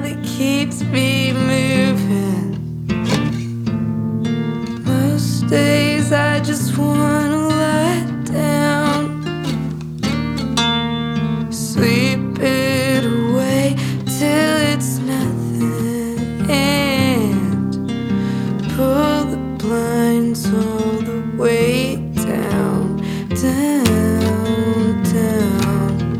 that keeps me moving. Most days I just wanna lie down, sleep it away till it's nothing, and pull the blinds all the way down, down, down.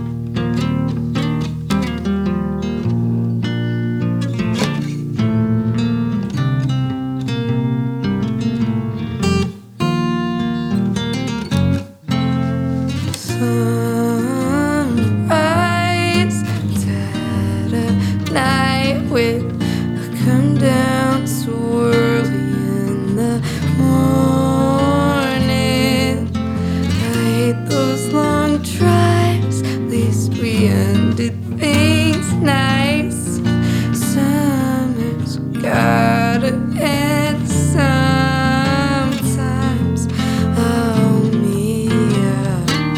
Sunrise, dead of night with a come down swirly in the morning. I hate those long drives, at least we ended things nice. Summer's gotta end sometimes. Oh, Mia.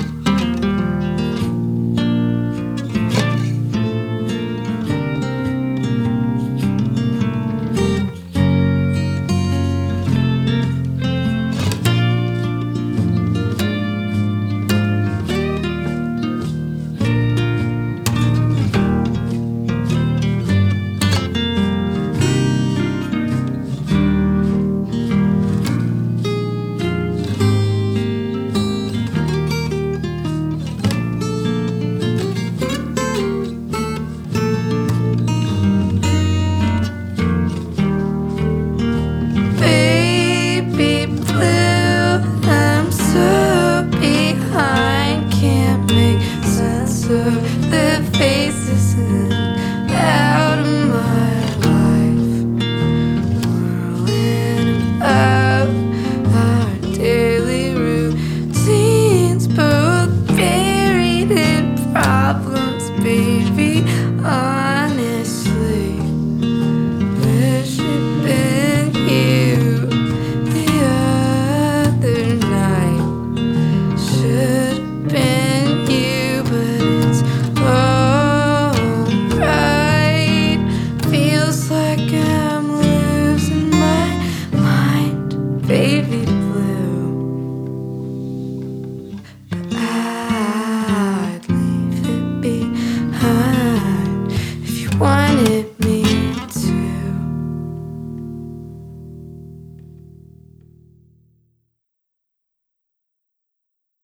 Baby blue, I'm so behind, can't make sense of the faces in and out of my life. Whirling above our daily routines, both buried in problems, baby. Honestly, wish it'd been you the other night. Should've been you, but it's alright. Feels like I'm losing my mind, baby.